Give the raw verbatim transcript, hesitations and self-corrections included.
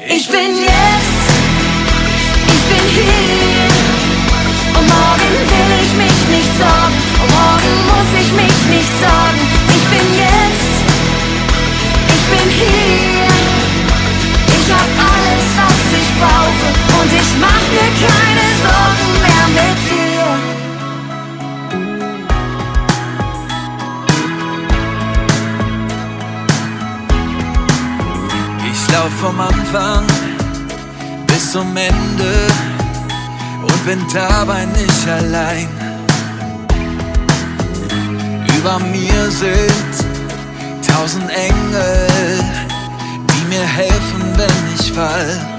Ich bin jetzt, ich bin hier. Und morgen will ich mich nicht sorgen. Und morgen muss ich mich nicht sorgen. Ich bin jetzt, ich bin hier. Ich hab alles, was ich brauche. Und ich mach mir keine Sorgen mehr mit dir. Ich lauf vom Anfang bis zum Ende und bin dabei nicht allein. Über mir sind tausend Engel, die mir helfen, wenn ich fall.